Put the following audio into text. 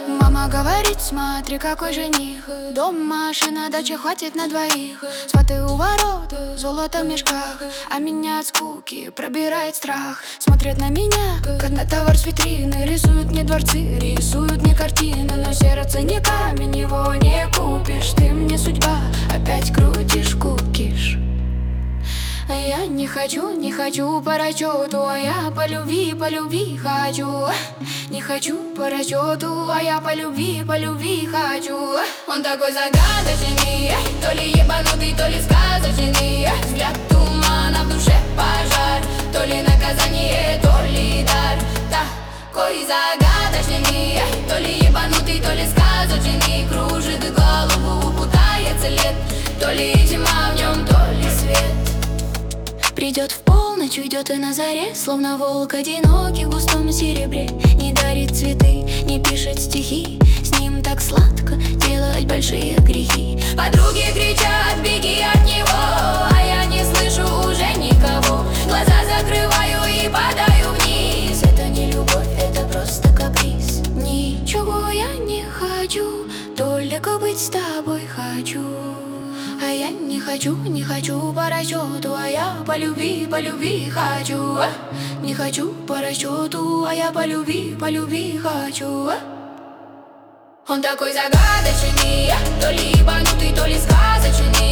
Мама говорит, смотри, какой жених. Дом, машина, дача, хватит на двоих. Сваты у ворот, золото в мешках, а меня от скуки пробирает страх. Смотрят на меня, как на товар с витрины. Рисуют мне дворцы, рисуют мне картины. Но сердце не камень, его не купишь. Ты мне судьба, опять крутишь кукиш. А я не хочу по расчету, а я по любви хочу. Не хочу по расчету, а я по любви хочу. Он такой загадочный, то ли ебанутый, то ли сказочный. Взгляд тумана, в душе пожар, то ли наказание, то ли дар. Такой загадочный, то ли ебанутый, то ли сказочный. Кружит голову, путается лет, то ли тьма в нем, то ли свет. Придет в полночь, уйдет и на заре, словно волк одинокий в густом серебре. Не дарит цветы, не пишет стихи, с ним так сладко делать большие грехи. Подруги кричат, беги от него, а я не слышу уже никого. Глаза закрываю и падаю вниз. Это не любовь, это просто каприз. Ничего я не хочу, только быть с тобой хочу. А я не хочу по расчету, а я по любви хочу. Не хочу по расчету, а я по любви хочу. Он такой загадочный, то ли ебанутый, то ли сказочный.